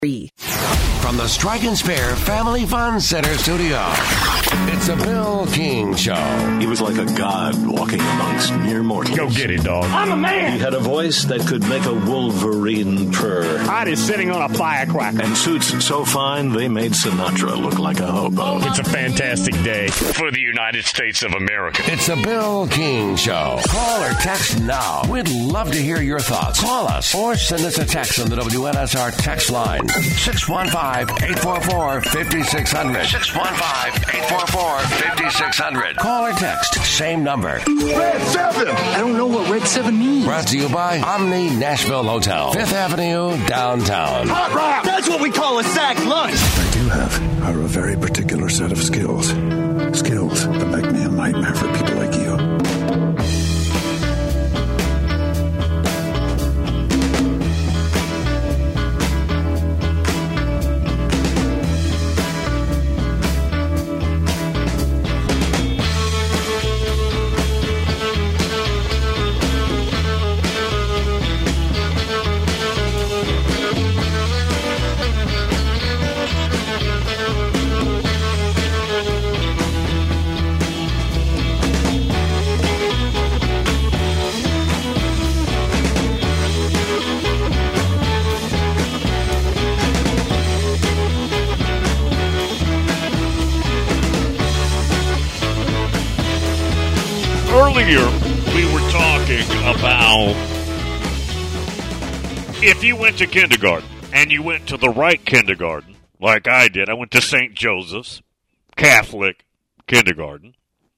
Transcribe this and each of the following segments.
From the Strike and Spare Family Fun Center studio, it's a Bill King Show. He was like a god walking amongst mere mortals. Go get it, dog. I'm a man. He had a voice that could make a wolverine purr. Art is sitting on a firecracker. And suits so fine, they made Sinatra look like a hobo. It's a fantastic day for the United States of America. It's a Bill King Show. Call or text now. We'd love to hear your thoughts. Call us or send us a text on the WNSR text line. 615-844-5600. 615-844-5600. Call or text. Same number. Red 7! I don't know what Red 7 means. Brought to you by Omni Nashville Hotel, 5th Avenue, downtown. Hot rock! That's what we call a sack lunch. What I do have are a very particular set of skills. Skills that make me a nightmare for people like you. Earlier, we were talking about if you went to kindergarten and you went to the right kindergarten, like I did. I went to St. Joseph's Catholic kindergarten.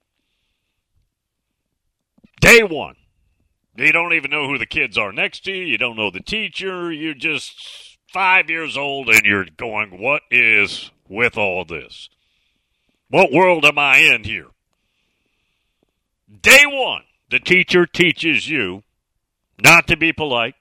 Day one, you don't even know who the kids are next to you. You don't know the teacher. You're just 5 years old and you're going, what is with all this? What world am I in here? Day one, the teacher teaches you not to be polite,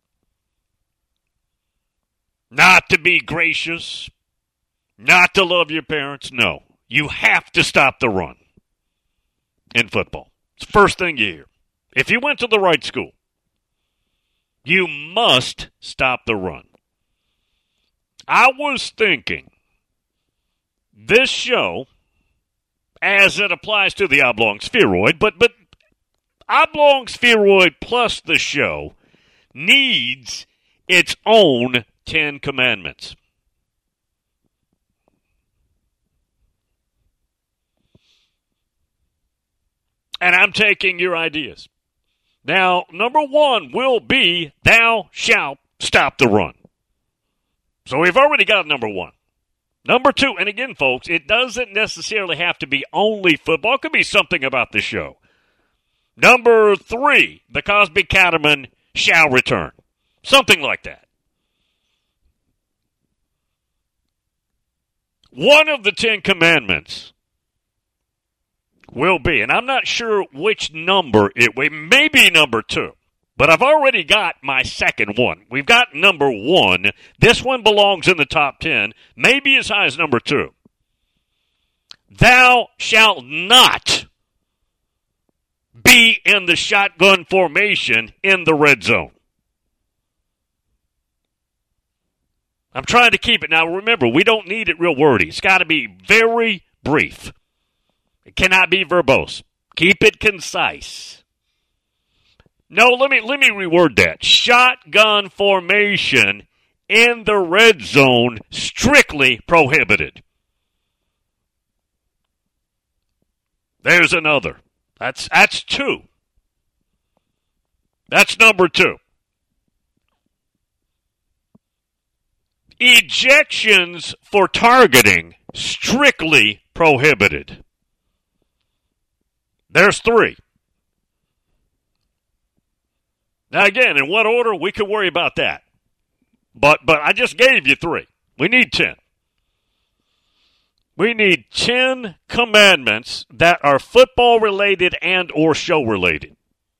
not to be gracious, not to love your parents. No, you have to stop the run in football. It's the first thing you hear. If you went to the right school, you must stop the run. I was thinking this show, as it applies to the oblong spheroid, but oblong spheroid plus the show needs its own 10 commandments. And I'm taking your ideas. Now, number one will be, thou shalt stop the run. So we've already got number one. Number two, and again, folks, it doesn't necessarily have to be only football. It could be something about the show. Number three, the Cosby Cattleman shall return. Something like that. One of the 10 commandments will be, and I'm not sure which number it may be number 2. But I've already got my second one. We've got number 1. This one belongs in the top 10, maybe as high as number 2. Thou shalt not be in the shotgun formation in the red zone. I'm trying to keep it. Now, remember, we don't need it real wordy. It's got to be very brief. It cannot be verbose. Keep it concise. No, let me reword that. Shotgun formation in the red zone, strictly prohibited. There's another. That's 2. That's number 2. Ejections for targeting, strictly prohibited. There's 3. Now, again, in what order, we could worry about that. But I just gave you 3. We need 10. We need 10 commandments that are football-related and or show-related.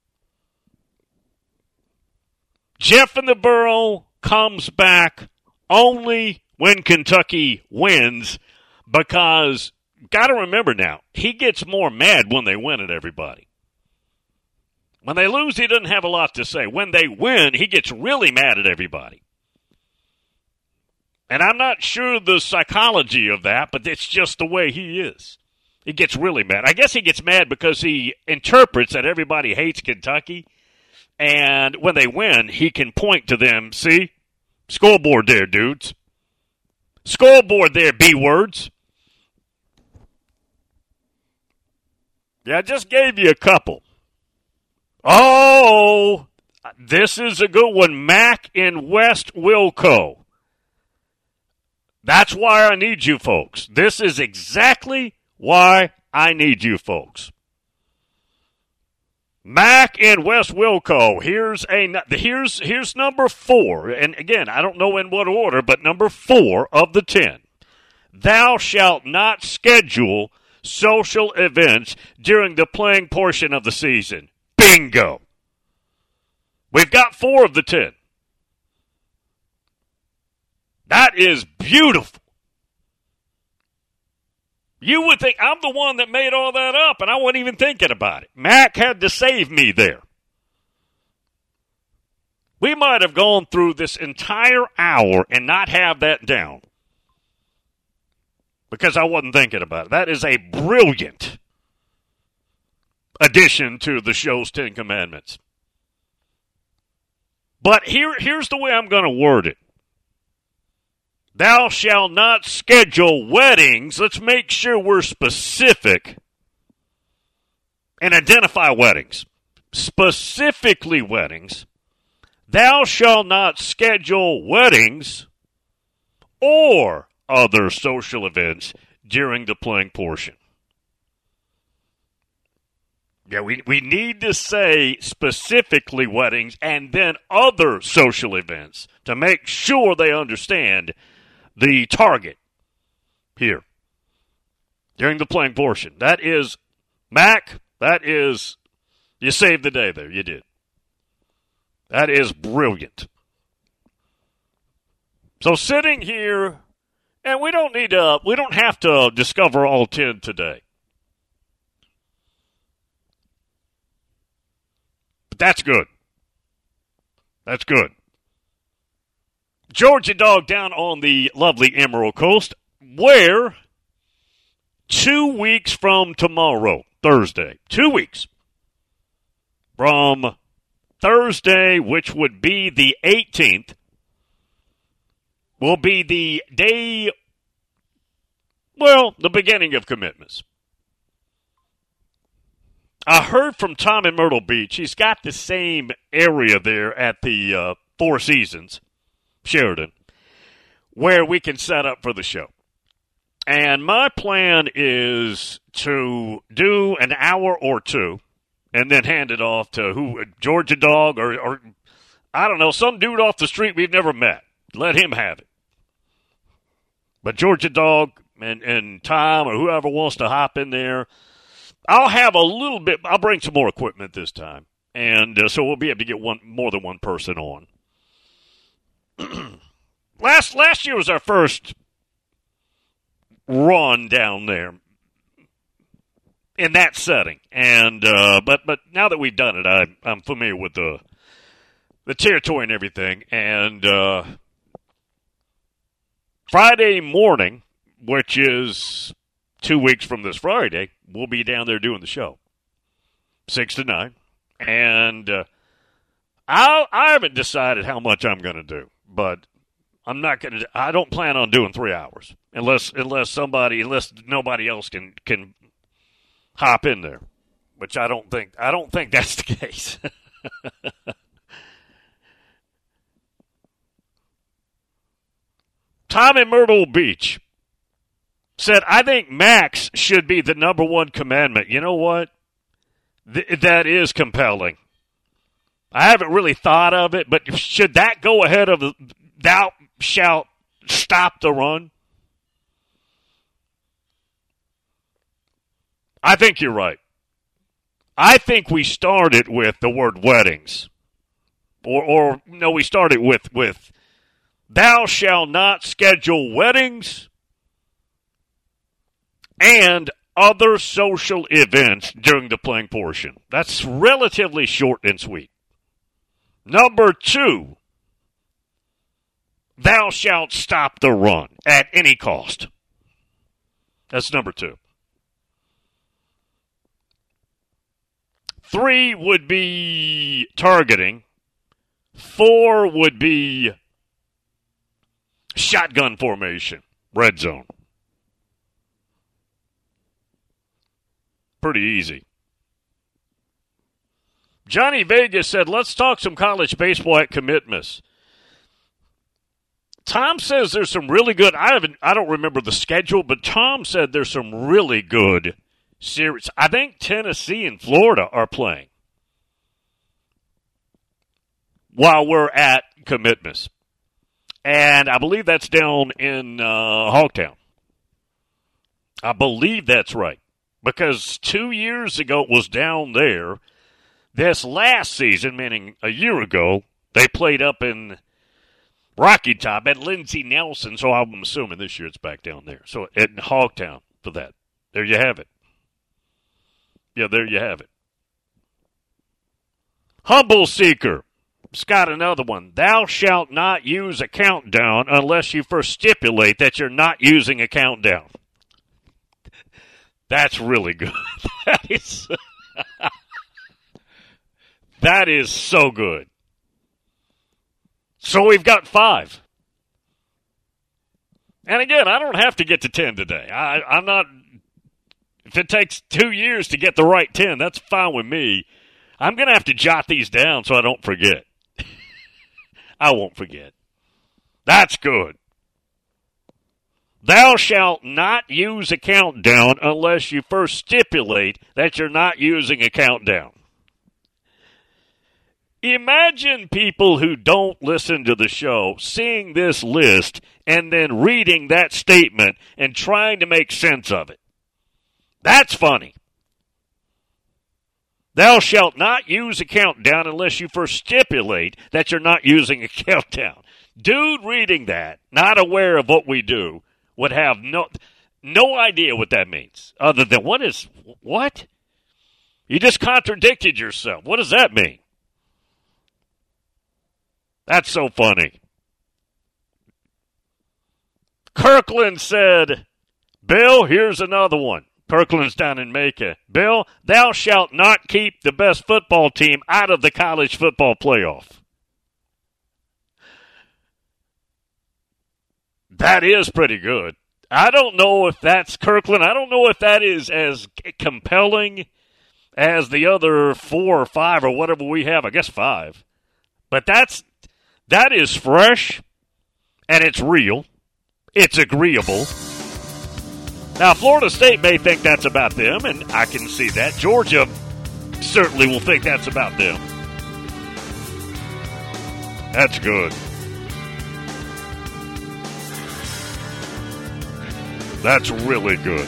Jeff in the Burrow comes back only when Kentucky wins because, got to remember now, he gets more mad when they win at everybody. When they lose, he doesn't have a lot to say. When they win, he gets really mad at everybody. And I'm not sure the psychology of that, but it's just the way he is. He gets really mad. I guess he gets mad because he interprets that everybody hates Kentucky. And when they win, he can point to them. See? Scoreboard there, dudes. Scoreboard there, B-words. Yeah, I just gave you a couple. Oh, this is a good one. Mac in West Wilco. That's why I need you folks. This is exactly why I need you folks. Mac in West Wilco. Here's number 4. And again, I don't know in what order, but number 4 of the 10. Thou shalt not schedule social events during the playing portion of the season. Bingo. We've got 4 of the 10. That is beautiful. You would think I'm the one that made all that up, and I wasn't even thinking about it. Mac had to save me there. We might have gone through this entire hour and not have that down because I wasn't thinking about it. That is a brilliant addition to the show's 10 Commandments. But here's the way I'm going to word it. Thou shalt not schedule weddings. Let's make sure we're specific and identify weddings. Specifically weddings. Thou shalt not schedule weddings or other social events during the playing portion. Yeah, we need to say specifically weddings and then other social events to make sure they understand the target here during the playing portion. That is, Mac, you saved the day there. You did. That is brilliant. So sitting here, and we don't have to discover all 10 today. But that's good. That's good. Georgia Dog down on the lovely Emerald Coast, where 2 weeks from tomorrow, Thursday, 2 weeks from Thursday, which would be the 18th, will be the day, the beginning of commitments. I heard from Tom in Myrtle Beach. He's got the same area there at the Four Seasons, Sheridan, where we can set up for the show. And my plan is to do an hour or two and then hand it off to Georgia Dog or I don't know, some dude off the street we've never met. Let him have it. But Georgia Dog and Tom or whoever wants to hop in there, I'll have a little bit. I'll bring some more equipment this time. And so we'll be able to get more than one person on. Last year was our first run down there in that setting, and but now that we've done it, I'm familiar with the territory and everything. And Friday morning, which is 2 weeks from this Friday, we'll be down there doing the show, 6 to 9, and I haven't decided how much I'm going to do. But I'm not going to. I don't plan on doing 3 hours unless nobody else can hop in there, which I don't think that's the case. Tom in Myrtle Beach said, "I think Max should be the number 1 commandment." You know what? That is compelling. I haven't really thought of it, but should that go ahead of thou shalt stop the run? I think you're right. I think we started with the word weddings. Or no, we started with thou shalt not schedule weddings and other social events during the playing portion. That's relatively short and sweet. Number 2, Thou shalt stop the run at any cost. That's number 2. 3 would be targeting. 4 would be shotgun formation, red zone. Pretty easy. Johnny Vegas said, let's talk some college baseball at Commitments. Tom says there's some really good, I don't remember the schedule, but Tom said there's some really good series. I think Tennessee and Florida are playing while we're at Commitments. And I believe that's down in Hogtown. I believe that's right. Because 2 years ago it was down there. This last season, meaning a year ago, they played up in Rocky Top at Lindsey Nelson, so I'm assuming this year it's back down there. So in Hogtown for that. There you have it. Yeah, there you have it. Humble Seeker. It's got another one. Thou shalt not use a countdown unless you first stipulate that you're not using a countdown. That's really good. That is so good. So we've got 5. And again, I don't have to get to 10 today. I'm not. If it takes 2 years to get the right 10, that's fine with me. I'm going to have to jot these down so I don't forget. I won't forget. That's good. Thou shalt not use a countdown unless you first stipulate that you're not using a countdown. Imagine people who don't listen to the show seeing this list and then reading that statement and trying to make sense of it. That's funny. Thou shalt not use a countdown unless you first stipulate that you're not using a countdown. Dude reading that, not aware of what we do, would have no idea what that means. Other than, what? You just contradicted yourself. What does that mean? That's so funny. Kirkland said, Bill, here's another one. Kirkland's down in Macon. Bill, thou shalt not keep the best football team out of the college football playoff. That is pretty good. I don't know if that's Kirkland. I don't know if that is as compelling as the other 4 or 5 or whatever we have. I guess 5. But that is fresh, and it's real. It's agreeable. Now, Florida State may think that's about them, and I can see that. Georgia certainly will think that's about them. That's good. That's really good.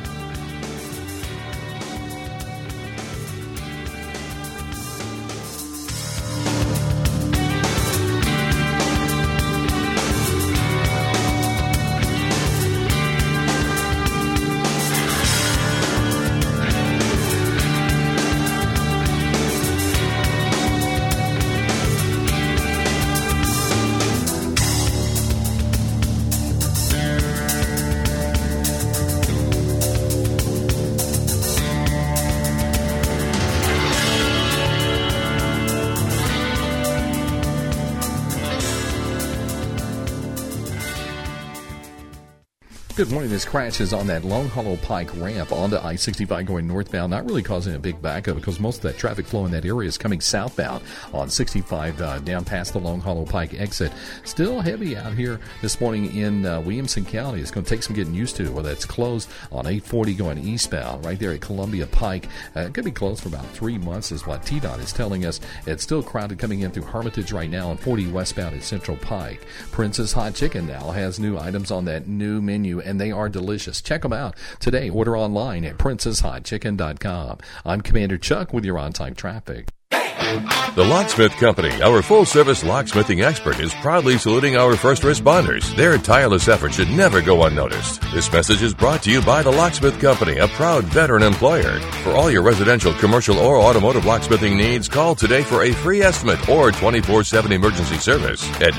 Good morning. This crash is on that Long Hollow Pike ramp onto I-65 going northbound, not really causing a big backup because most of that traffic flow in that area is coming southbound on 65 down past the Long Hollow Pike exit. Still heavy out here this morning in Williamson County. It's going to take some getting used to. Well, that's closed on 840 going eastbound right there at Columbia Pike. It could be closed for about 3 months is what TDOT is telling us. It's still crowded coming in through Hermitage right now on 40 westbound at Central Pike. Princess Hot Chicken now has new items on that new menu, and they are delicious. Check them out today. Order online at princesshotchicken.com. I'm Commander Chuck with your on-time traffic. Hey! The Locksmith Company, our full-service locksmithing expert, is proudly saluting our first responders. Their tireless effort should never go unnoticed. This message is brought to you by the Locksmith Company, a proud veteran employer. For all your residential, commercial, or automotive locksmithing needs, call today for a free estimate or 24/7 emergency service at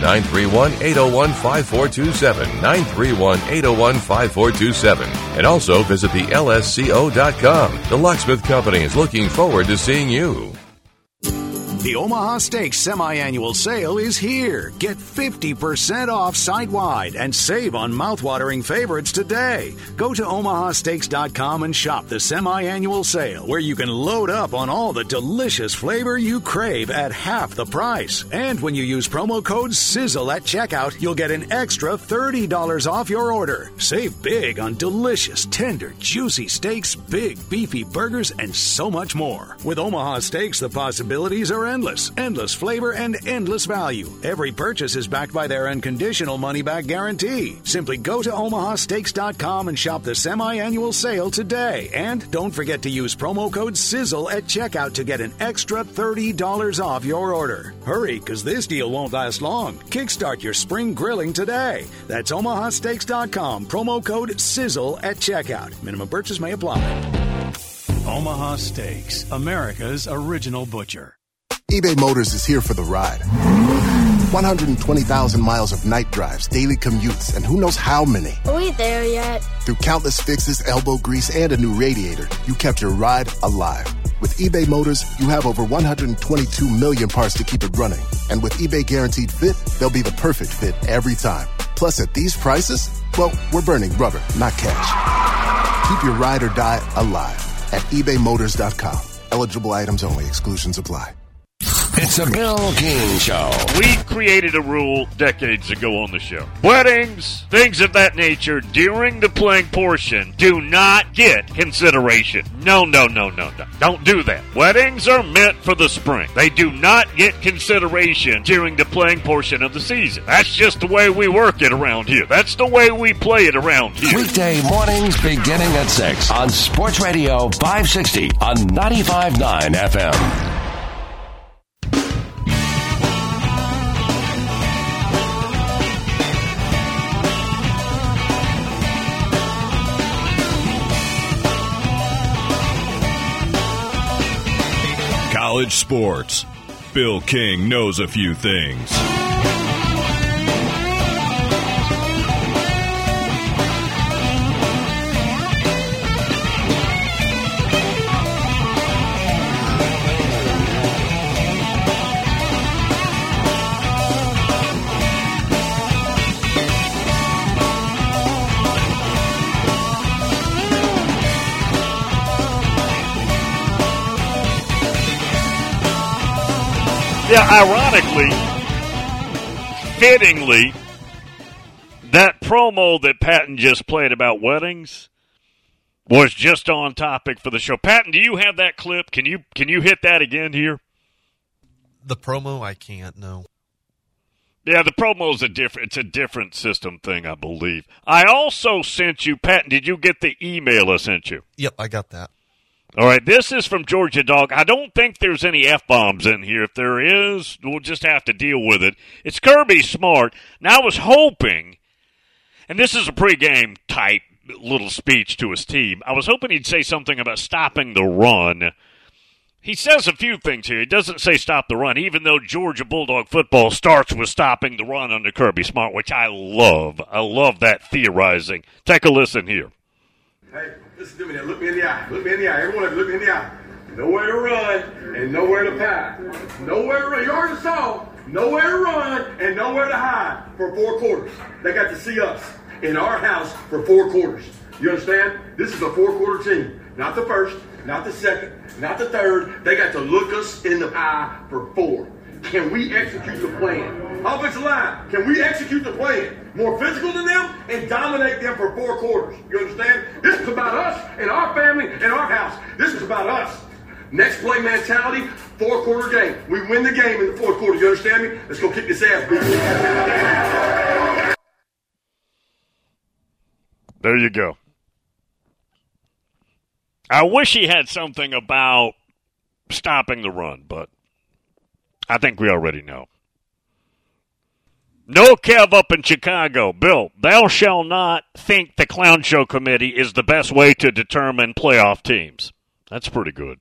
931-801-5427, 931-801-5427. And also visit the LSCO.com. The Locksmith Company is looking forward to seeing you. The Omaha Steaks semi-annual sale is here. Get 50% off site-wide and save on mouthwatering favorites today. Go to omahasteaks.com and shop the semi-annual sale, where you can load up on all the delicious flavor you crave at half the price. And when you use promo code SIZZLE at checkout, you'll get an extra $30 off your order. Save big on delicious, tender, juicy steaks, big, beefy burgers, and so much more. With Omaha Steaks, the possibilities are endless flavor and endless value. Every purchase is backed by their unconditional money-back guarantee. Simply go to omahasteaks.com and shop the semi-annual sale today. And don't forget to use promo code SIZZLE at checkout to get an extra $30 off your order. Hurry, because this deal won't last long. Kickstart your spring grilling today. That's omahasteaks.com, promo code SIZZLE at checkout. Minimum purchase may apply. Omaha Steaks, America's original butcher. eBay Motors is here for the ride. 120,000 miles of night drives, daily commutes, and who knows how many. Are we there yet? Through countless fixes, elbow grease, and a new radiator, you kept your ride alive. With eBay Motors, you have over 122 million parts to keep it running. And with eBay Guaranteed Fit, they'll be the perfect fit every time. Plus, at these prices, well, we're burning rubber, not cash. Keep your ride or die alive at ebaymotors.com. Eligible items only. Exclusions apply. It's a Bill King Show. We created a rule decades ago on the show. Weddings, things of that nature, during the playing portion, do not get consideration. No. Don't do that. Weddings are meant for the spring. They do not get consideration during the playing portion of the season. That's just the way we work it around here. That's the way we play it around here. Weekday mornings beginning at 6 on Sports Radio 560 on 95.9 FM. College sports. Bill King knows a few things. Yeah, ironically, fittingly, that promo that Patton just played about weddings was just on topic for the show. Patton, do you have that clip? Can you hit that again here? The promo, I can't, no. Yeah, the promo is it's a different system thing, I believe. I also sent you, Patton, did you get the email I sent you? Yep, I got that. All right, this is from Georgia Dog. I don't think there's any F-bombs in here. If there is, we'll just have to deal with it. It's Kirby Smart. Now, I was hoping, and this is a pregame type little speech to his team, I was hoping he'd say something about stopping the run. He says a few things here. He doesn't say stop the run, even though Georgia Bulldog football starts with stopping the run under Kirby Smart, which I love. I love that theorizing. Take a listen here. Hey, listen to me now. Look me in the eye. Look me in the eye. Everyone, look me in the eye. Nowhere to run and nowhere to pass. Nowhere to run. You already saw. Nowhere to run and nowhere to hide for 4 quarters. They got to see us in our house for 4 quarters. You understand? This is a 4-quarter team. Not the first, not the second, not the third. They got to look us in the eye for 4. Can we execute the plan? Offensive line, can we execute the plan? More physical than them and dominate them for 4 quarters. You understand? This is about us and our family and our house. This is about us. Next play mentality, 4-quarter game. We win the game in the 4th quarter. You understand me? Let's go kick this ass, baby. There you go. I wish he had something about stopping the run, but I think we already know. No Kev up in Chicago. Bill, thou shall not think the Clown Show Committee is the best way to determine playoff teams. That's pretty good.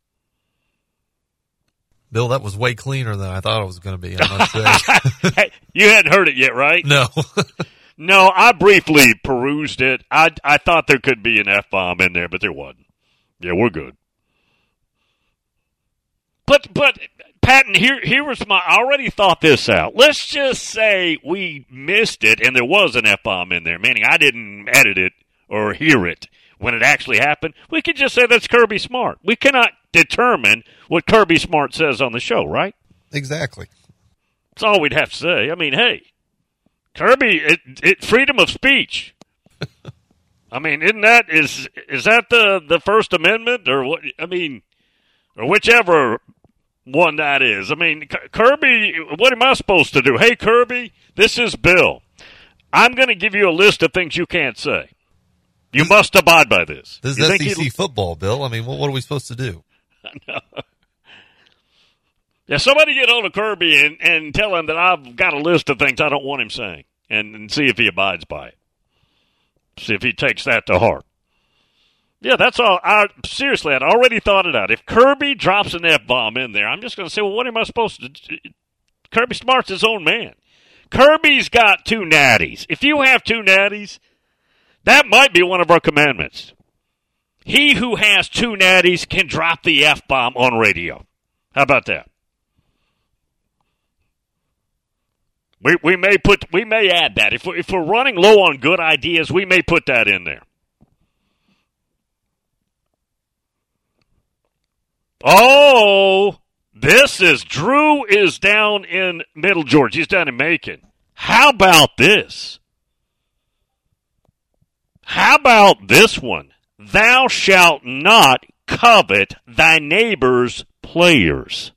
Bill, that was way cleaner than I thought it was going to be, I must say. Hey, you hadn't heard it yet, right? No. No, I briefly perused it. I thought there could be an F-bomb in there, but there wasn't. Yeah, we're good. But Patton, here was I already thought this out. Let's just say we missed it and there was an F-bomb in there, meaning I didn't edit it or hear it when it actually happened. We could just say that's Kirby Smart. We cannot determine what Kirby Smart says on the show, right? Exactly. That's all we'd have to say. I mean, hey, Kirby, freedom of speech. I mean, is that the First Amendment or what? I mean, or whichever one that is. I mean, Kirby, what am I supposed to do? Hey, Kirby, this is Bill. I'm going to give you a list of things you can't say. You must abide by this. This is SEC football, Bill. I mean, what are we supposed to do? I know. Yeah, somebody get hold of Kirby and tell him that I've got a list of things I don't want him saying and see if he abides by it. See if he takes that to heart. Yeah, that's all. Seriously, I'd already thought it out. If Kirby drops an F-bomb in there, I'm just going to say, well, what am I supposed to do? Kirby Smart's his own man. Kirby's got 2 natties. If you have 2 natties, that might be one of our commandments. He who has 2 natties can drop the F-bomb on radio. How about that? We may add that. If we're running low on good ideas, we may put that in there. Oh, Drew is down in Middle Georgia. He's down in Macon. How about this? How about this one? Thou shalt not covet thy neighbor's players.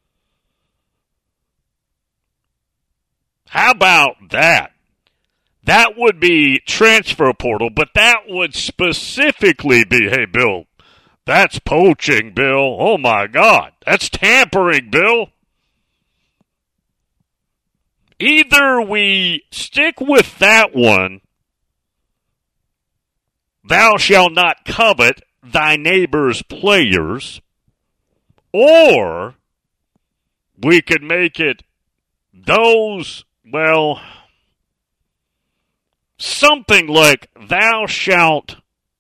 How about that? That would be transfer portal, but that would specifically be, hey, Bill, that's poaching, Bill. Oh, my God. That's tampering, Bill. Either we stick with that one, thou shalt not covet thy neighbor's players, or we could make it those, well, something like thou shalt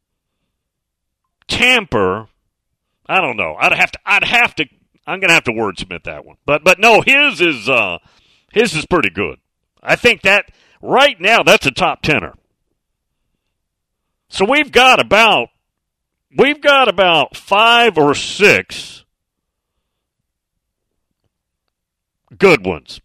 tamper. I don't know. I'm going to have to wordsmith that one. But no, his is pretty good. I think that right now that's a top 10er. So we've got about 5 or 6 good ones.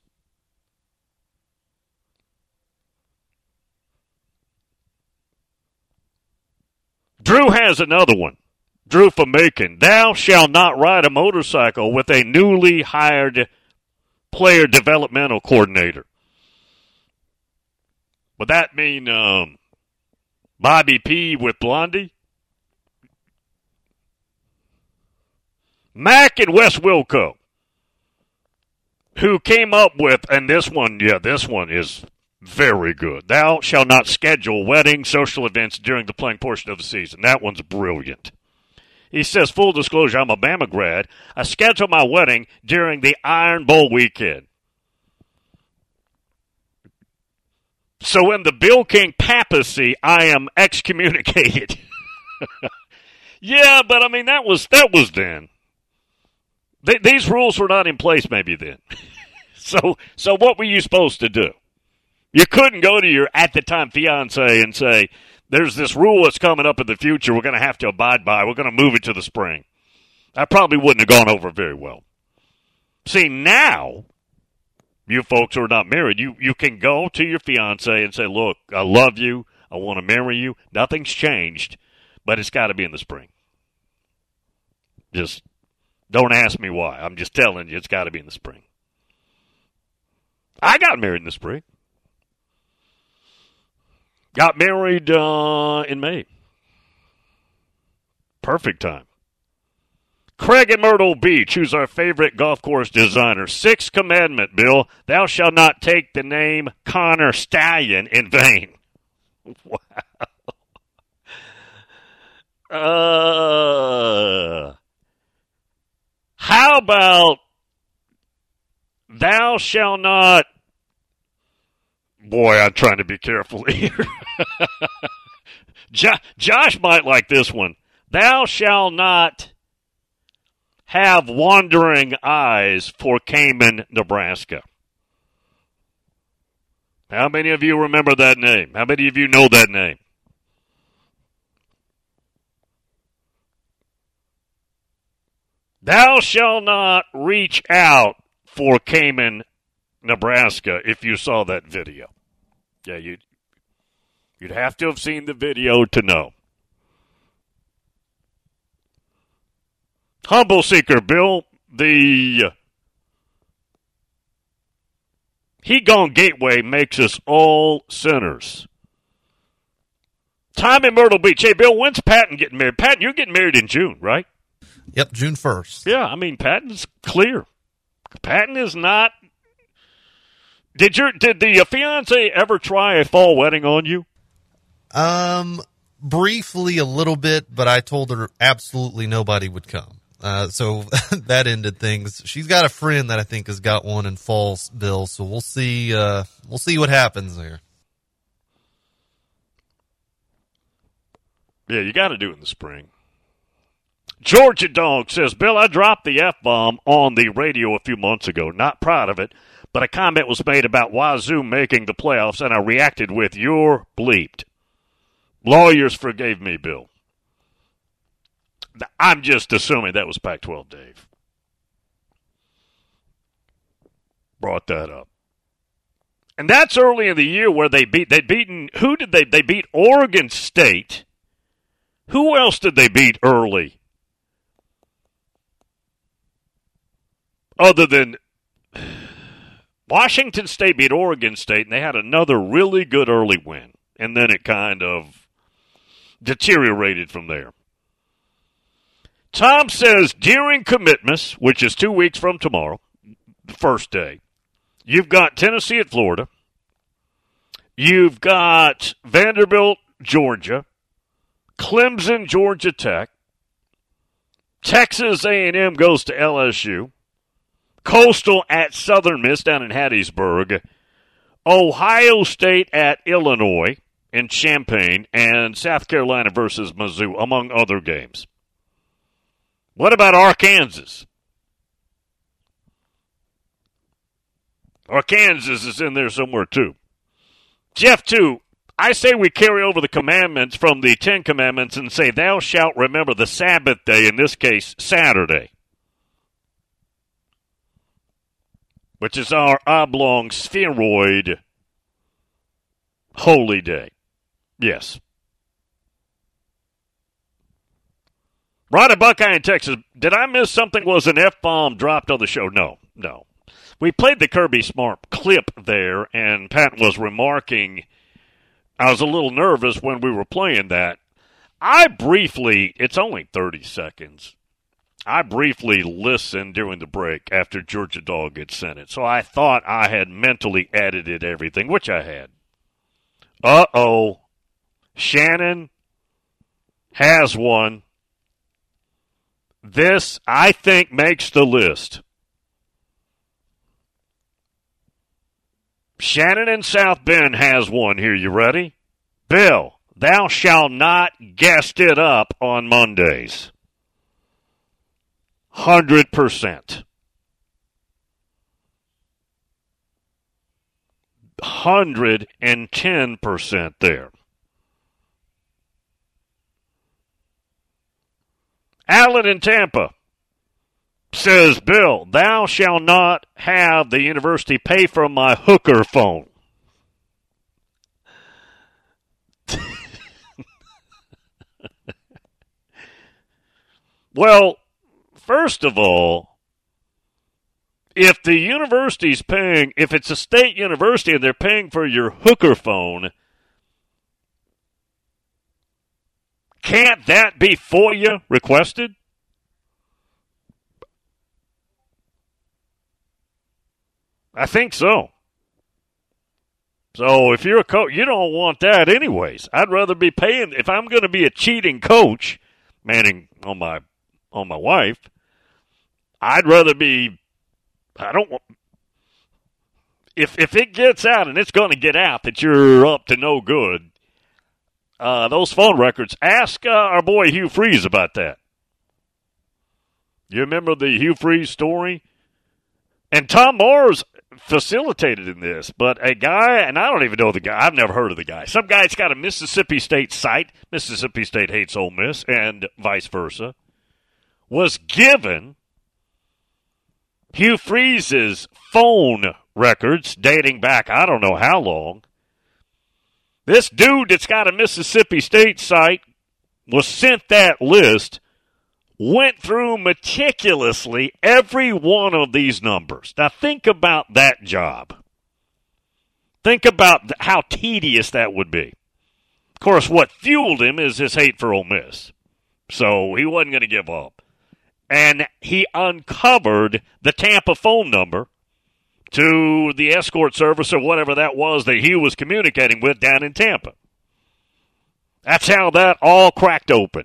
Drew has another one. Drew from Macon. Thou shalt not ride a motorcycle with a newly hired player developmental coordinator. Would that mean Bobby P with Blondie? Mac and Wes Wilco, who came up with, and this one is very good. Thou shalt not schedule weddings, social events during the playing portion of the season. That one's brilliant. He says, full disclosure, I'm a Bama grad. I scheduled my wedding during the Iron Bowl weekend. So in the Bill King papacy, I am excommunicated. Yeah, but I mean, that was then. These rules were not in place maybe then. So what were you supposed to do? You couldn't go to your, at the time, fiance and say, there's this rule that's coming up in the future we're going to have to abide by. We're going to move it to the spring. That probably wouldn't have gone over very well. See, now, you folks who are not married, you can go to your fiance and say, look, I love you. I want to marry you. Nothing's changed, but it's got to be in the spring. Just don't ask me why. I'm just telling you, it's got to be in the spring. I got married in the spring. Got married in May. Perfect time. Craig at Myrtle Beach, who's our favorite golf course designer. Sixth commandment, Bill, thou shalt not take the name Connor Stallion in vain. Wow. How about thou shalt not... Boy, I'm trying to be careful here. Josh might like this one. Thou shalt not have wandering eyes for Cayman, Nebraska. How many of you remember that name? How many of you know that name? Thou shalt not reach out for Cayman, Nebraska, if you saw that video. Yeah, you'd have to have seen the video to know. Humble Seeker, Bill, the He Gone Gateway makes us all sinners. Time in Myrtle Beach. Hey, Bill, when's Patton getting married? Patton, you're getting married in June, right? Yep, June 1st. Yeah, I mean, Patton's clear. Patton is not... Did the fiance ever try a fall wedding on you? Briefly a little bit, but I told her absolutely nobody would come. So that ended things. She's got a friend that I think has got one in fall, Bill. So we'll see. We'll see what happens there. Yeah, you got to do it in the spring. Georgia Dog says, Bill, I dropped the F-bomb on the radio a few months ago. Not proud of it, but a comment was made about Wazoo making the playoffs, and I reacted with, you're bleeped. Lawyers forgave me, Bill. I'm just assuming that was Pac-12 Dave. Brought that up. And that's early in the year where they beat Oregon State. Who else did they beat early? Other than Washington State beat Oregon State, and they had another really good early win. And then it kind of deteriorated from there. Tom says, during commitments, which is 2 weeks from tomorrow, the first day, you've got Tennessee at Florida. You've got Vanderbilt, Georgia. Clemson, Georgia Tech. Texas A&M goes to LSU. Coastal at Southern Miss down in Hattiesburg. Ohio State at Illinois in Champaign. And South Carolina versus Mizzou, among other games. What about Arkansas? Arkansas is in there somewhere, too. Jeff, too, I say we carry over the commandments from the Ten Commandments and say, thou shalt remember the Sabbath day, in this case, Saturday, which is our oblong spheroid holy day. Yes. Ron and Buckeye in Texas, did I miss something? Was an F-bomb dropped on the show? No. We played the Kirby Smart clip there, and Pat was remarking, I was a little nervous when we were playing that. It's only 30 seconds. I briefly listened during the break after Georgia Dog had sent it, so I thought I had mentally edited everything, which I had. Uh-oh. Shannon has one. This, I think, makes the list. Shannon in South Bend has one here. You ready? Bill, thou shalt not guessed it up on Mondays. 100%. 110% there. Alan in Tampa says, Bill, thou shalt not have the university pay for my hooker phone. Well, first of all, if the university's paying, if it's a state university and they're paying for your hooker phone, can't that be FOIA requested? I think so. So if you're a coach, you don't want that anyways. I'd rather be paying, if I'm going to be a cheating coach, manning on my wife, I'd rather be, if it gets out, and it's going to get out that you're up to no good, those phone records, ask our boy Hugh Freeze about that. You remember the Hugh Freeze story? And Tom Mars facilitated in this, but a guy, and I don't even know the guy, I've never heard of the guy. Some guy's got a Mississippi State site, Mississippi State hates Ole Miss, and vice versa, was given Hugh Freeze's phone records dating back I don't know how long. This dude that's got a Mississippi State site was sent that list, went through meticulously every one of these numbers. Now think about that job. Think about how tedious that would be. Of course, what fueled him is his hate for Ole Miss. So he wasn't going to give up. And he uncovered the Tampa phone number to the escort service or whatever that was that he was communicating with down in Tampa. That's how that all cracked open.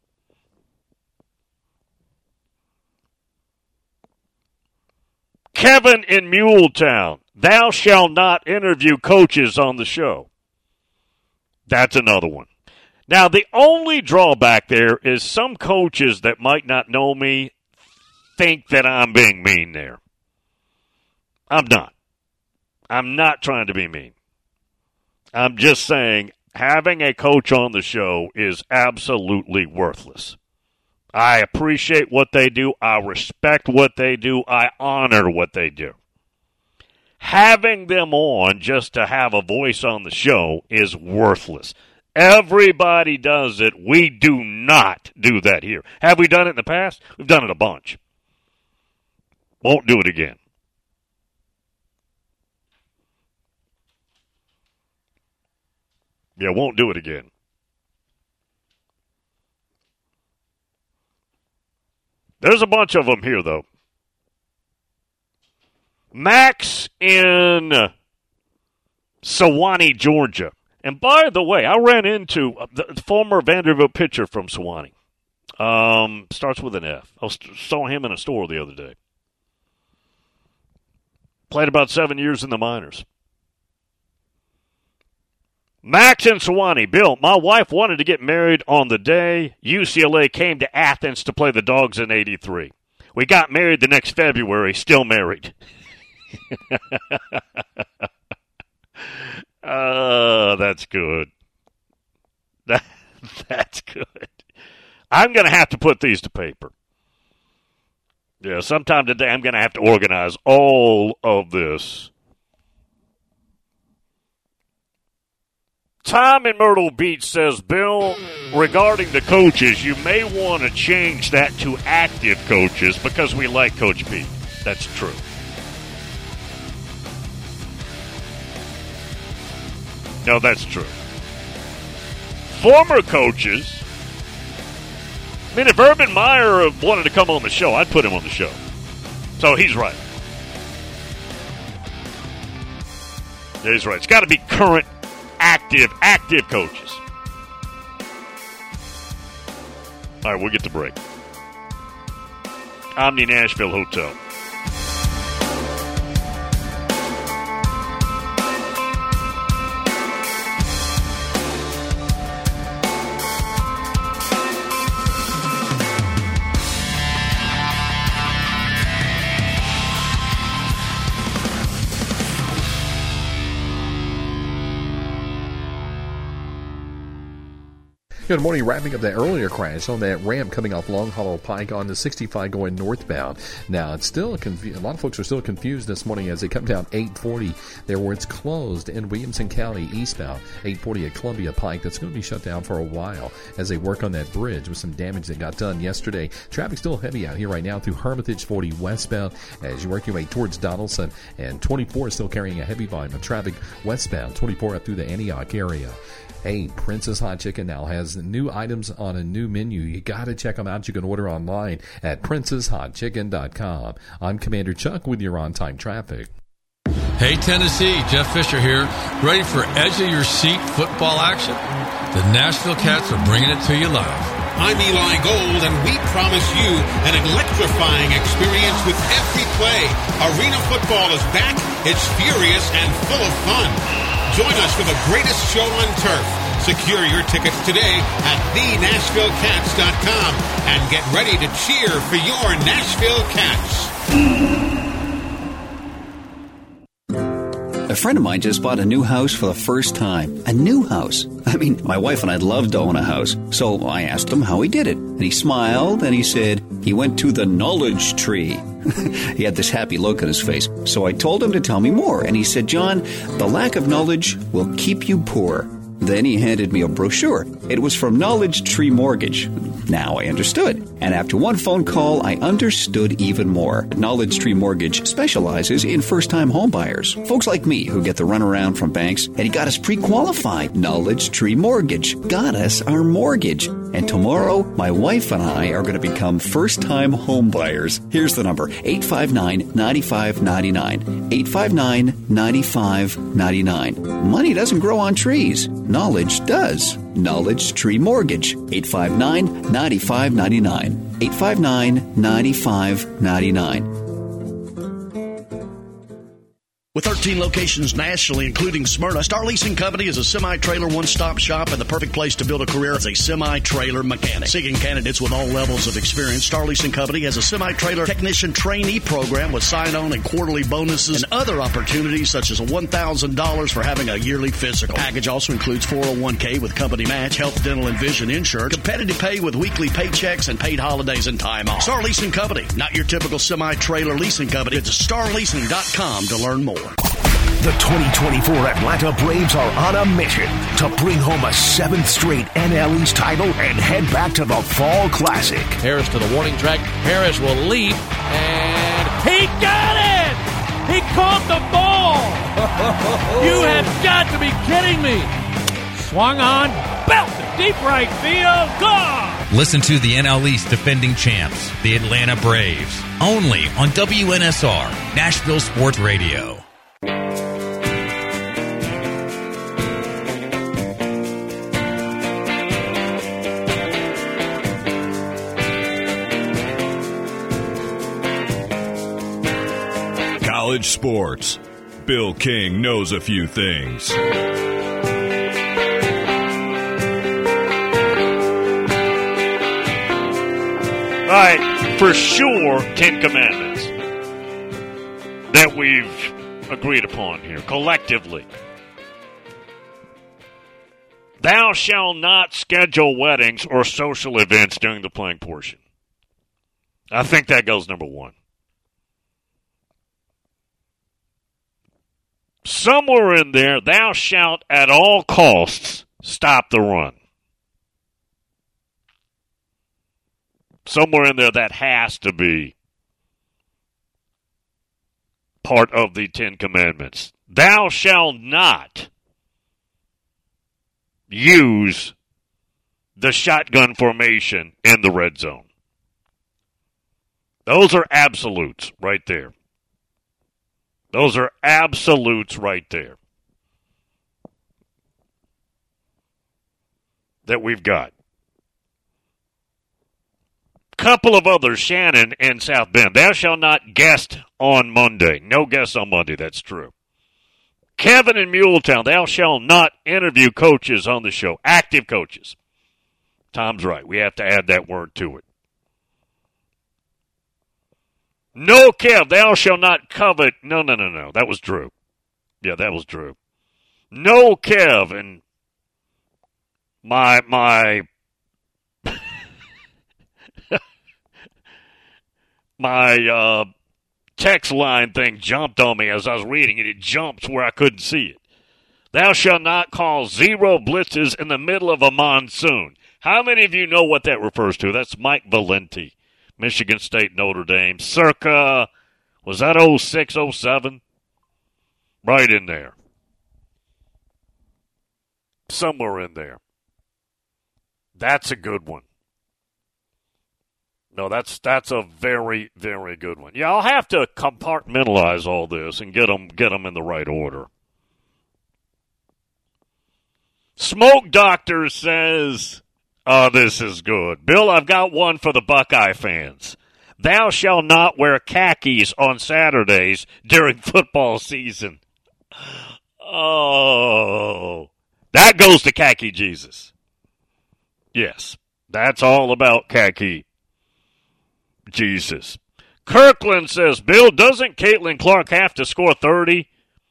Kevin in Muletown, thou shalt not interview coaches on the show. That's another one. Now, the only drawback there is some coaches that might not know me think that I'm being mean there. I'm not. I'm not trying to be mean. I'm just saying having a coach on the show is absolutely worthless. I appreciate what they do. I respect what they do. I honor what they do. Having them on just to have a voice on the show is worthless. Everybody does it. We do not do that here. Have we done it in the past? We've done it a bunch. Won't do it again. Yeah, won't do it again. There's a bunch of them here, though. Max in Sewanee, Georgia. And by the way, I ran into the former Vanderbilt pitcher from Sewanee. Starts with an F. I saw him in a store the other day. Played about 7 years in the minors. Max in Sewanee. Bill, my wife wanted to get married on the day UCLA came to Athens to play the Dogs in '83. We got married the next February, still married. That's good. That's good. I'm going to have to put these to paper. Yeah, sometime today I'm going to have to organize all of this. Tom in Myrtle Beach says, Bill, regarding the coaches, you may want to change that to active coaches because we like Coach Pete. That's true. No, that's true. Former coaches, I mean, if Urban Meyer wanted to come on the show, I'd put him on the show. So he's right. Yeah, he's right. It's got to be current, active coaches. All right, we'll get the break. Omni Nashville Hotel. Good morning. Wrapping up that earlier crash on that ramp coming off Long Hollow Pike on the 65 going northbound. Now, it's still a lot of folks are still confused this morning as they come down 840 there where it's closed in Williamson County eastbound. 840 at Columbia Pike. That's going to be shut down for a while as they work on that bridge with some damage that got done yesterday. Traffic still heavy out here right now through Hermitage 40 westbound as you work your way towards Donaldson. And 24 is still carrying a heavy volume of traffic westbound. 24 up through the Antioch area. Hey, Prince's Hot Chicken now has new items on a new menu. You got to check them out. You can order online at princeshotchicken.com. I'm Commander Chuck with your on-time traffic. Hey, Tennessee, Jeff Fisher here. Ready for edge-of-your-seat football action? The Nashville Cats are bringing it to you live. I'm Eli Gold, and we promise you an electrifying experience with every play. Arena football is back. It's furious and full of fun. Join us for the greatest show on turf. Secure your tickets today at thenashvillecats.com and get ready to cheer for your Nashville Cats. A friend of mine just bought a new house for the first time. A new house. I mean, my wife and I love to own a house. So I asked him how he did it. And he smiled and he said he went to the knowledge tree. He had this happy look on his face. So I told him to tell me more. And he said, John, the lack of knowledge will keep you poor. Then he handed me a brochure. It was from Knowledge Tree Mortgage. Now I understood. And after one phone call, I understood even more. Knowledge Tree Mortgage specializes in first-time home buyers. Folks like me who get the runaround from banks, and he got us pre-qualified. Knowledge Tree Mortgage got us our mortgage. And tomorrow, my wife and I are going to become first-time home buyers. Here's the number, 859-9599. 859-9599. Money doesn't grow on trees. Knowledge does. Knowledge Tree Mortgage. 859-9599. 859-9599. With 13 locations nationally, including Smyrna, Star Leasing Company is a semi-trailer one-stop shop and the perfect place to build a career as a semi-trailer mechanic. Seeking candidates with all levels of experience, Star Leasing Company has a semi-trailer technician trainee program with sign-on and quarterly bonuses and other opportunities such as $1,000 for having a yearly physical. Package also includes 401k with company match, health, dental, and vision insurance, competitive pay with weekly paychecks, and paid holidays and time off. Star Leasing Company, not your typical semi-trailer leasing company. It's starleasing.com to learn more. The 2024 Atlanta Braves are on a mission to bring home a 7th straight NL East title and head back to the Fall Classic. Harris to the warning track. Harris will leap, and he got it! He caught the ball! You have got to be kidding me! Swung on, belted deep right field, gone! Listen to the NL East defending champs, the Atlanta Braves, only on WNSR, Nashville Sports Radio. College sports. Bill King knows a few things. All right, for sure, 10 Commandments that we've agreed upon here collectively. Thou shalt not schedule weddings or social events during the playing portion. I think that goes number one. Somewhere in there, thou shalt at all costs stop the run. Somewhere in there, that has to be part of the 10 Commandments. Thou shalt not use the shotgun formation in the red zone. Those are absolutes right there. Those are absolutes right there that we've got. Couple of others, Shannon and South Bend. Thou shalt not guest on Monday. No guests on Monday, that's true. Kevin in Muletown, thou shalt not interview coaches on the show. Active coaches. Tom's right. We have to add that word to it. No, Kev, thou shalt not covet. No. That was Drew. Yeah, that was Drew. No, Kev, and my my text line thing jumped on me as I was reading it. It jumps where I couldn't see it. Thou shalt not call zero blitzes in the middle of a monsoon. How many of you know what that refers to? That's Mike Valenti, Michigan State, Notre Dame. Circa, was that 06, 07? Right in there. Somewhere in there. That's a good one. No, that's a very, very good one. Yeah, I'll have to compartmentalize all this and get them in the right order. Smoke Doctor says, oh, this is good. Bill, I've got one for the Buckeye fans. Thou shalt not wear khakis on Saturdays during football season. Oh, that goes to Khaki Jesus. Yes, that's all about Khaki Jesus. Kirkland says, Bill, doesn't Caitlin Clark have to score 30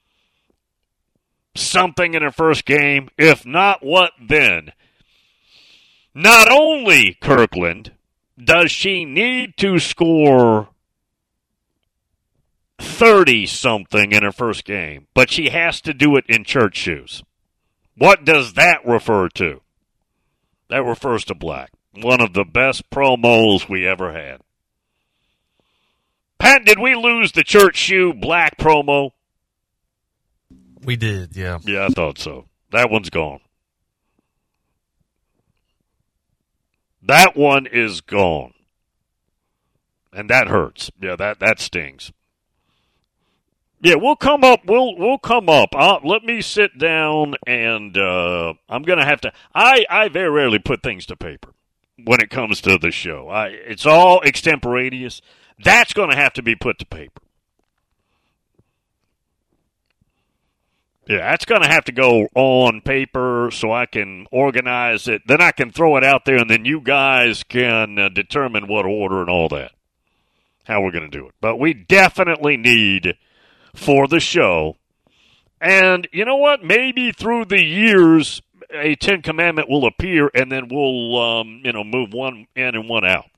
something in her first game? If not, what then? Not only, Kirkland, does she need to score 30 something in her first game, but she has to do it in church shoes. What does that refer to? That refers to Black. One of the best promos we ever had. Pat, did we lose the church shoe Black promo? We did, yeah. Yeah, I thought so. That one's gone. That one is gone. And that hurts. Yeah, that stings. Yeah, we'll come up. We'll come up. Let me sit down, and I'm going to have to. I very rarely put things to paper when it comes to the show. It's all extemporaneous. That's going to have to be put to paper. Yeah, that's going to have to go on paper so I can organize it. Then I can throw it out there, and then you guys can determine what order and all that, how we're going to do it. But we definitely need, for the show, and you know what? Maybe through the years, a 10 Commandment will appear, and then we'll move one in and one out.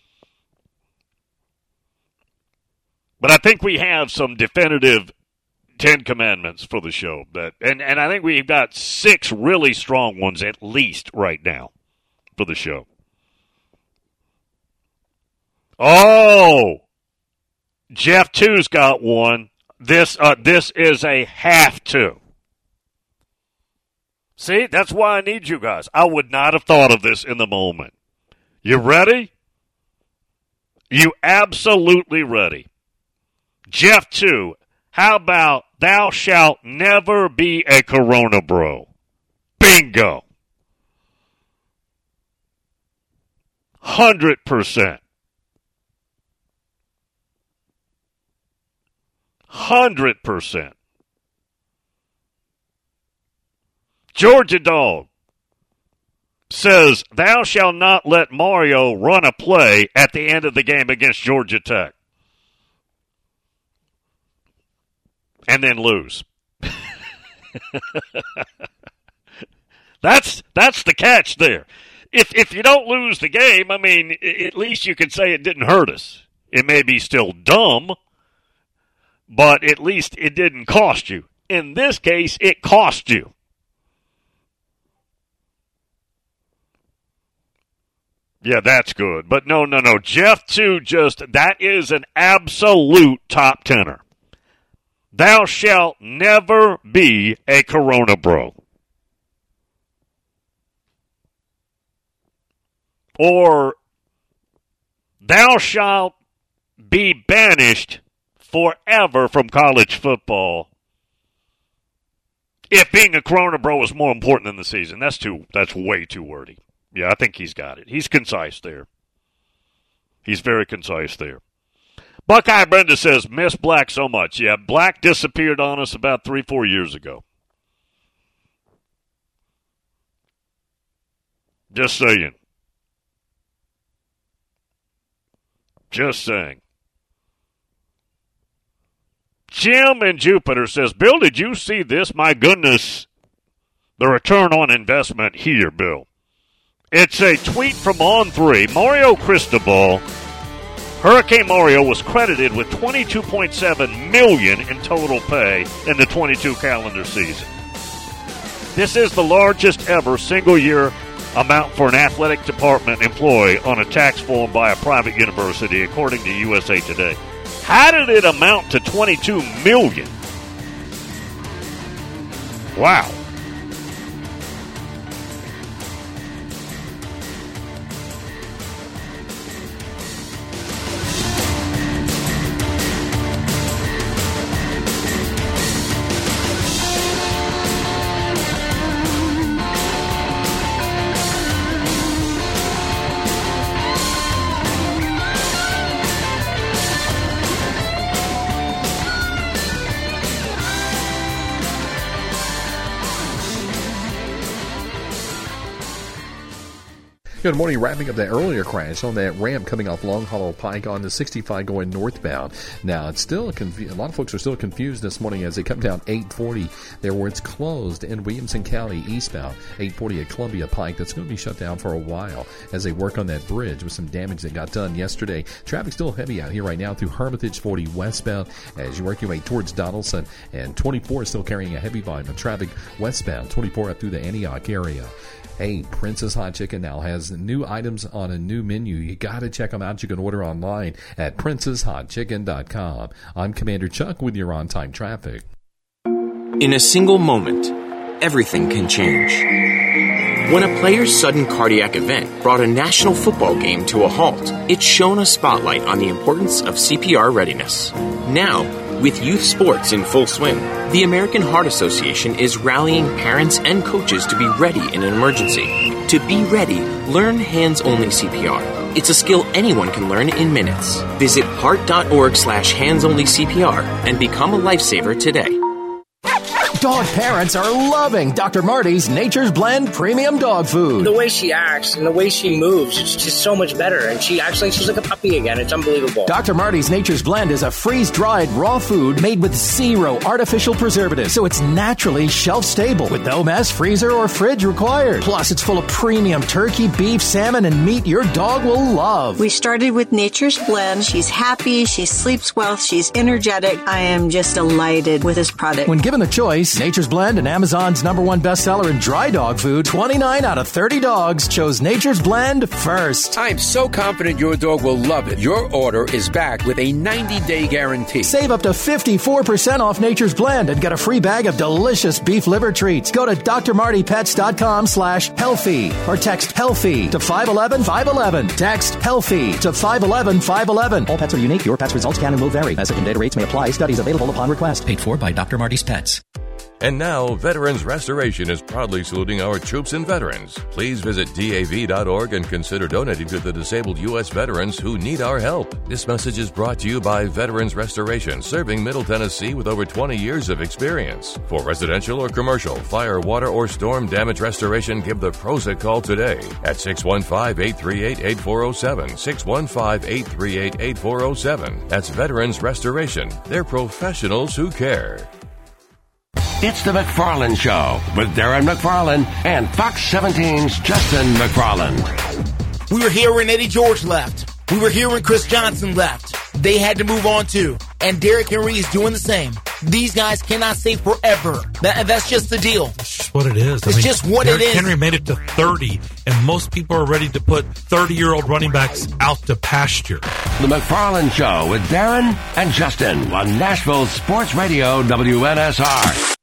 But I think we have some definitive 10 Commandments for the show. And I think we've got 6 really strong ones at least right now for the show. Oh! Jeff 2's got one. This is a have to. See, that's why I need you guys. I would not have thought of this in the moment. You ready? You absolutely ready. Jeff 2, how about thou shalt never be a Corona bro? Bingo. 100%. 100%. Georgia Dog says, thou shalt not let Mario run a play at the end of the game against Georgia Tech. And then lose. That's the catch there. If you don't lose the game, I mean, at least you can say it didn't hurt us. It may be still dumb, but at least it didn't cost you. In this case, it cost you. Yeah, that's good. But no. Jeff 2 that is an absolute top tenor. Thou shalt never be a Corona bro. Or thou shalt be banished forever from college football if being a Corona bro is more important than the season. That's way too wordy. Yeah, I think he's got it. He's concise there. He's very concise there. Buckeye Brenda says, miss Black so much. Yeah, Black disappeared on us about 3-4 years ago. Just saying. Just saying. Jim in Jupiter says, Bill, did you see this? My goodness, the return on investment here, Bill. It's a tweet from On3. Mario Cristobal, Hurricane Mario, was credited with $22.7 million in total pay in the 22 calendar season. This is the largest ever single-year amount for an athletic department employee on a tax form by a private university, according to USA Today. How did it amount to $22 million? Wow. Good morning. Wrapping up that earlier crash on that ramp coming off Long Hollow Pike on the 65 going northbound. Now, it's still a lot of folks are still confused this morning as they come down 840 there where it's closed in Williamson County eastbound. 840 at Columbia Pike. That's going to be shut down for a while as they work on that bridge with some damage that got done yesterday. Traffic still heavy out here right now through Hermitage 40 westbound as you work your way towards Donaldson. And 24 is still carrying a heavy volume of traffic westbound. 24 up through the Antioch area. Hey, Prince's Hot Chicken now has new items on a new menu. You got to check them out. You can order online at princeshotchicken.com. I'm Commander Chuck with your on-time traffic. In a single moment, everything can change. When a player's sudden cardiac event brought a national football game to a halt, it shone a spotlight on the importance of CPR readiness. Now, with youth sports in full swing, the American Heart Association is rallying parents and coaches to be ready in an emergency. To be ready, learn hands-only CPR. It's a skill anyone can learn in minutes. Visit heart.org/hands-only-CPR and become a lifesaver today. Dog parents are loving Dr. Marty's Nature's Blend Premium Dog Food. The way she acts and the way she moves, it's just so much better. And she acts like she's like a puppy again. It's unbelievable. Dr. Marty's Nature's Blend is a freeze-dried raw food made with 0 artificial preservatives, so it's naturally shelf-stable with no mess, freezer, or fridge required. Plus, it's full of premium turkey, beef, salmon, and meat your dog will love. We started with Nature's Blend. She's happy, she sleeps well, she's energetic. I am just delighted with this product. When given the choice, Nature's Blend and Amazon's #1 bestseller in dry dog food, 29 out of 30 dogs chose Nature's Blend first. I'm so confident your dog will love it. Your order is back with a 90-day guarantee. Save up to 54% off Nature's Blend and get a free bag of delicious beef liver treats. Go to drmartypets.com/healthy or text healthy to 511-511. Text healthy to 511-511. All pets are unique. Your pet's results can and will vary. Message and data rates may apply. Studies available upon request. Paid for by Dr. Marty's Pets. And now, Veterans Restoration is proudly saluting our troops and veterans. Please visit DAV.org and consider donating to the disabled U.S. veterans who need our help. This message is brought to you by Veterans Restoration, serving Middle Tennessee with over 20 years of experience. For residential or commercial, fire, water, or storm damage restoration, give the pros a call today at 615-838-8407, 615-838-8407. That's Veterans Restoration. They're professionals who care. It's the McFarland Show with Darren McFarland and Fox 17's Justin McFarland. We were here when Eddie George left. We were here when Chris Johnson left. They had to move on too. And Derrick Henry is doing the same. These guys cannot stay forever. That's just the deal. It's just what it is. It's just what it is. Derrick Henry made it to 30, and most people are ready to put 30-year-old running backs out to pasture. The McFarland Show with Darren and Justin on Nashville Sports Radio WNSR.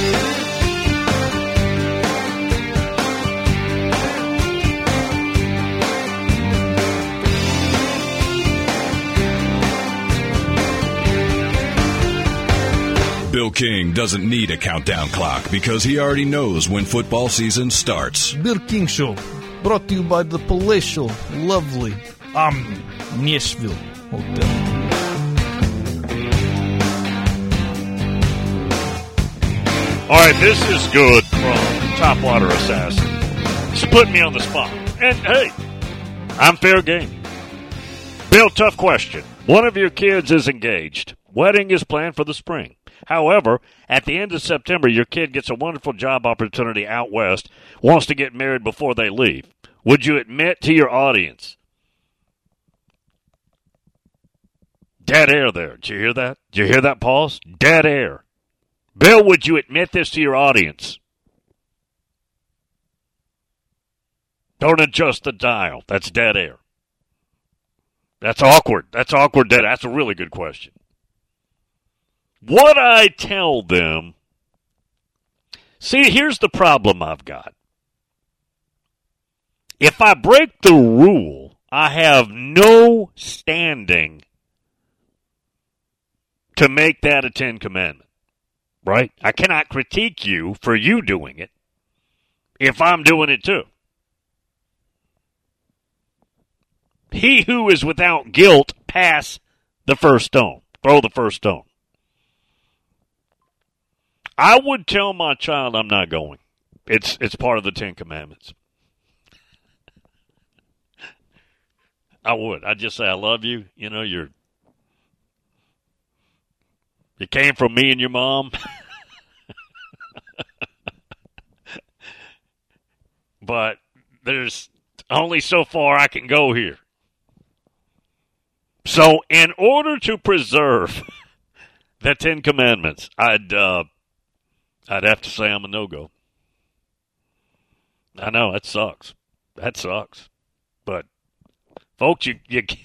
Bill King doesn't need a countdown clock because he already knows when football season starts. Bill King Show, brought to you by the palatial, lovely Nashville Hotel. All right, this is good from Topwater Assassin. Just put me on the spot. And, hey, I'm fair game. Bill, tough question. One of your kids is engaged. Wedding is planned for the spring. However, at the end of September, your kid gets a wonderful job opportunity out west, wants to get married before they leave. Would you admit to your audience? Dead air there. Did you hear that? Did you hear that pause? Dead air. Bill, would you admit this to your audience? Don't adjust the dial. That's dead air. That's awkward. That's awkward dead. That's a really good question. What I tell them, see, here's the problem I've got. If I break the rule, I have no standing to make that a 10 commandment, right? I cannot critique you for you doing it if I'm doing it too. He who is without guilt, pass the first stone. Throw the first stone. I would tell my child I'm not going. It's part of the 10 Commandments. I would. I'd just say I love you. You know, you came from me and your mom. But there's only so far I can go here. So in order to preserve the Ten Commandments, I'd have to say I'm a no-go. I know, that sucks. That sucks. But, folks, you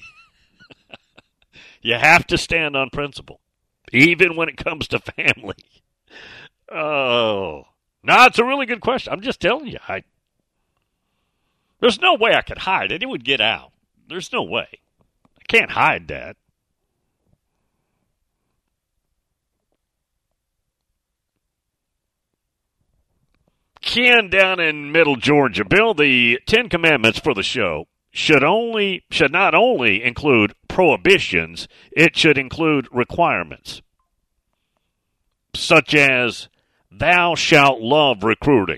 you have to stand on principle, even when it comes to family. Oh. No, it's a really good question. I'm just telling you. There's no way I could hide it. It would get out. There's no way. I can't hide that. Ken down in Middle Georgia. Bill, the Ten Commandments for the show should not only include prohibitions, it should include requirements, such as thou shalt love recruiting.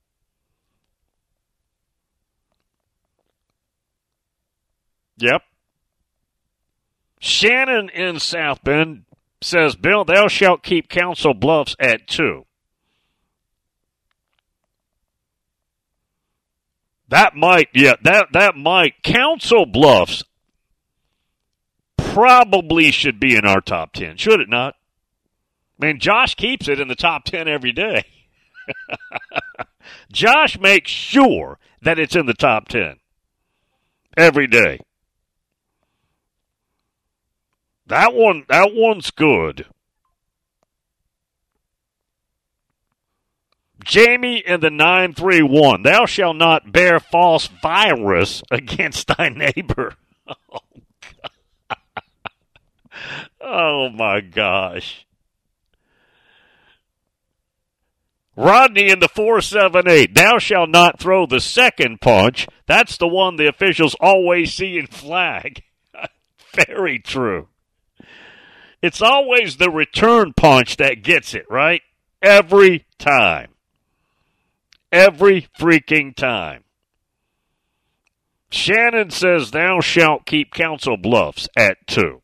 Yep. Shannon in South Bend says, Bill, thou shalt keep Council Bluffs at 2. That might. Council Bluffs probably should be in our top 10, should it not? I mean, Josh keeps it in the top 10 every day. Josh makes sure that it's in the top 10 every day. That one's good. Jamie in the 931, thou shalt not bear false virus against thy neighbor. Oh my gosh. Rodney in the 478, thou shalt not throw the second punch. That's the one the officials always see in flag. Very true. It's always the return punch that gets it, right? Every time. Every freaking time. Shannon says, thou shalt keep Council Bluffs at 2.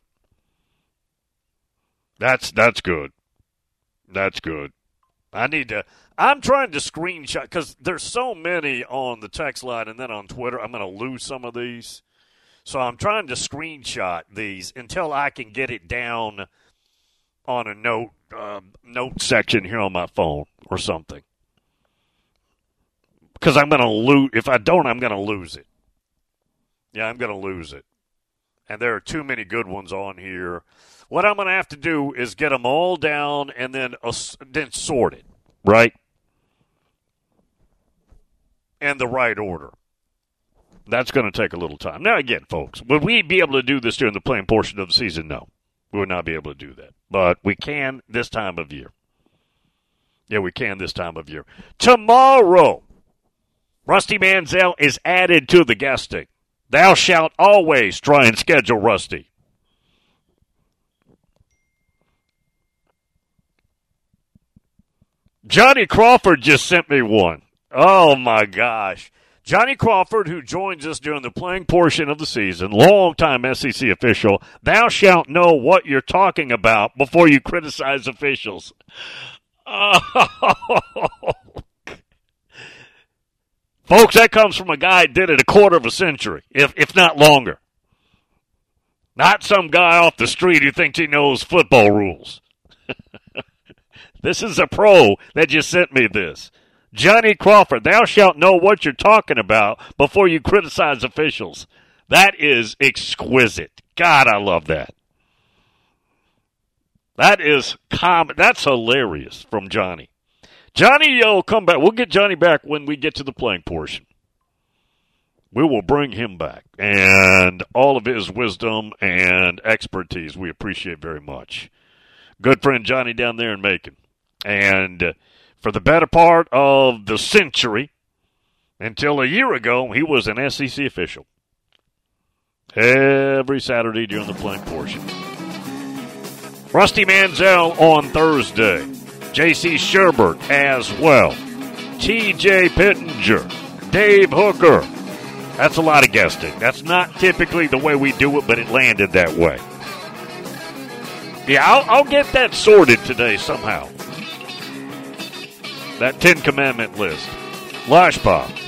That's good. That's good. I'm trying to screenshot, because there's so many on the text line and then on Twitter. I'm going to lose some of these. So I'm trying to screenshot these until I can get it down on a note section here on my phone or something. Because I'm going to lose. If I don't, I'm going to lose it. Yeah, I'm going to lose it. And there are too many good ones on here. What I'm going to have to do is get them all down and then sort it, right? In the right order. That's going to take a little time. Now, again, folks, would we be able to do this during the playing portion of the season? No. We would not be able to do that. But we can this time of year. Yeah, we can this time of year. Tomorrow, Rusty Manziel is added to the guesting. Thou shalt always try and schedule Rusty. Johnny Crawford just sent me one. Oh, my gosh. Johnny Crawford, who joins us during the playing portion of the season, longtime SEC official, thou shalt know what you're talking about before you criticize officials. Oh. Folks, that comes from a guy that did it a quarter of a century, if not longer. Not some guy off the street who thinks he knows football rules. This is a pro that just sent me this. Johnny Crawford, thou shalt know what you're talking about before you criticize officials. That is exquisite. God, I love that. That is that's hilarious from Johnny. Johnny, come back. We'll get Johnny back when we get to the playing portion. We will bring him back. And all of his wisdom and expertise we appreciate very much. Good friend Johnny down there in Macon. And for the better part of the century, until a year ago, he was an SEC official. Every Saturday during the playing portion. Rusty Manziel on Thursday. J.C. Sherbert as well. T.J. Pittenger. Dave Hooker. That's a lot of guessing. That's not typically the way we do it, but it landed that way. Yeah, I'll get that sorted today somehow. That 10 Commandment list. Lashpa.